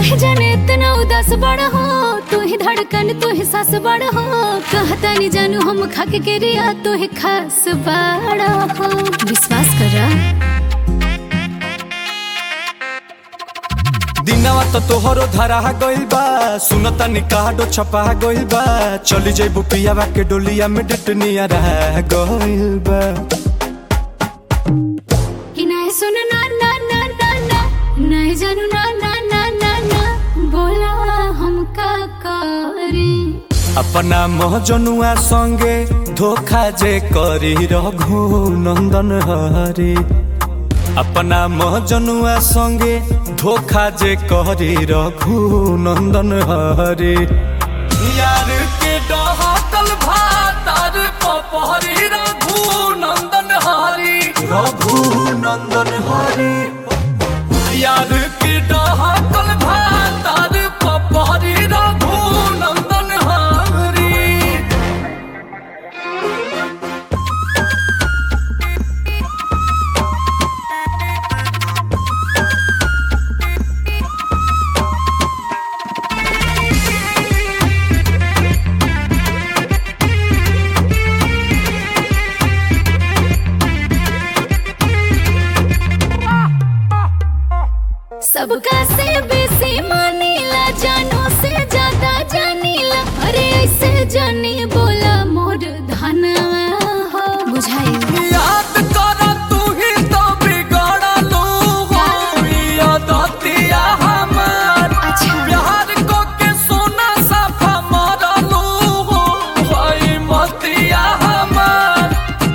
कहे जाने इतना उदास बड़ा हो, तू ही धड़कन तू ही सास बड़ा हो। कहता नहीं जानू हम खाके के रिया तू ही खास बड़ा हो। विश्वास करा दिनवा तो तोहरो धरा गइल बा, सुनता निकाडो छपा गइल बा। चली जइबू पियावा के डोलिया में डटनिया रह गइल बा। कि नहीं सुन ना ना ना ना ना, नहीं जानू ना ना ना ना ना, बोला हम का करी। अपना महजनुआ संगे धोखा जे करी रघु नंदन हरी। अपना महजनुआ संगे धोखा जे करी रघु नंदन हरी। यार के डहकल भातार पपहरी रघु नंदन हरी। रघु नंदन हरी यार के डहकल भातार पपहरी रघु नंदन हरी। सबका से बेसी मानीला, जानू से ज्यादा जानीला। अरे ऐसे जानी बोला मोर धनवा हो बुझाई। याद कर तू ही तो बिगड़लू हो, यादतिया हमार। अच्छा प्यार को के सोना साफा मरलू हो, भाई मतिया हमार।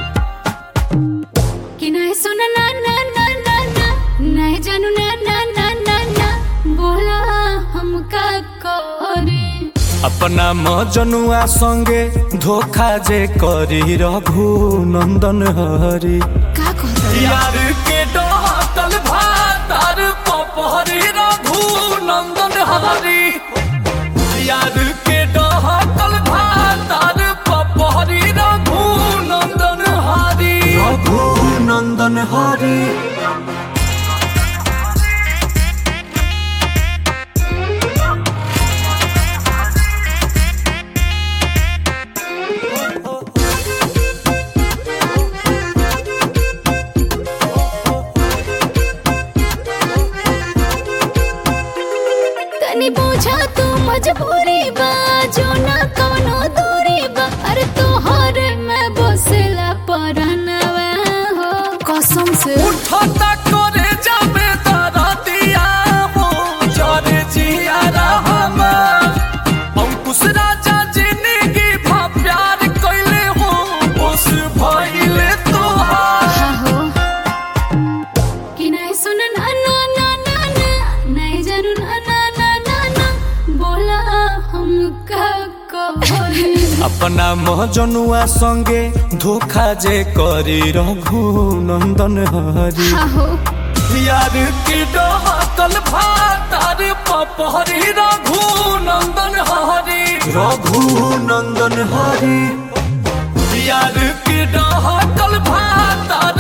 कि नहीं सुन ना ना ना ना ना, नहीं जानू ना ना ना ना ना, बोला हम का करे। अपना मजनुआ संगे धोखा जे करी रघु नंदन हरी। का कहता यार के डहकल भातार पपहरी रघु नंदन हरी। यार के डहकल भातार पपहरी रघु नंदन हरी। रघु नंदन हरी। तनी पूछा तू मजबूरी बा, जो ना कवनो दूरी बा। अरे तोहर में बसेला परनवा हो कसम से। उठता करे जाबे दरदिया हो, जरे जिया रहमान। अंकुश राजा जिंदगी भा प्यार कइले हो, उस भइले तोहार। हाँ हो कि नहीं सुन ना ना ना ना ना, नहीं जानू ना ना ना ना ना, बोला हम का करी। अपना महजनुआ संगे धोखा जे करी रघु नंदन हरी। हाँ हो यार की डहकल भातार पपहरी रघु नंदन हरी। रघु नंदन हरी यार की डहकल भातार